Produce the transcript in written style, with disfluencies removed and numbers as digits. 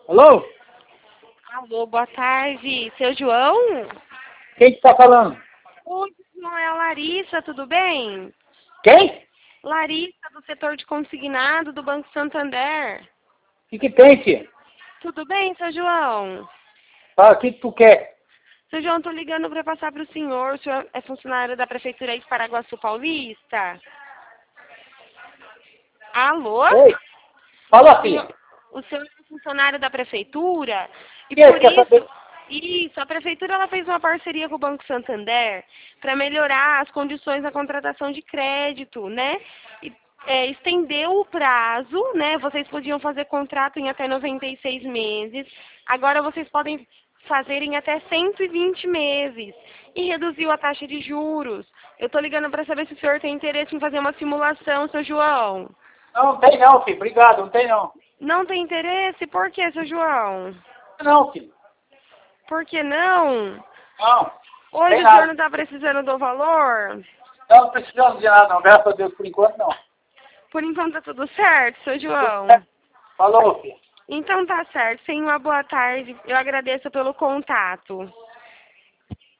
Alô? Alô, boa tarde. Seu João? Quem que tá falando? Oi, João, é a Larissa, tudo bem? Quem? Larissa, do setor de consignado do Banco Santander. O que tem, filho? Tudo bem, seu João? Fala, o que tu quer? Seu João, tô ligando para passar para o senhor. O senhor é funcionário da Prefeitura de Paraguaçu Paulista? Alô? Oi? Fala, filho. O senhor é funcionário da Prefeitura? E O que por quer saber? isso, a Prefeitura ela fez uma parceria com o Banco Santander para melhorar as condições da contratação de crédito, né? E, estendeu o prazo, né? Vocês podiam fazer contrato em até 96 meses. Agora vocês podem fazer em até 120 meses. E reduziu a taxa de juros. Eu estou ligando para saber se o senhor tem interesse em fazer uma simulação, seu João. Não tem não, filho. Obrigado, não tem não. Não tem interesse? Por quê, seu João? Não, filho. Por que não? Não. Hoje Tem o senhor nada. não está precisando do valor? Não precisamos de nada, não. Graças a Deus, por enquanto, não. Por enquanto tá tudo certo, seu Tudo João? certo. Falou, filho. Então tá certo. Tenha uma boa tarde. Eu agradeço pelo contato.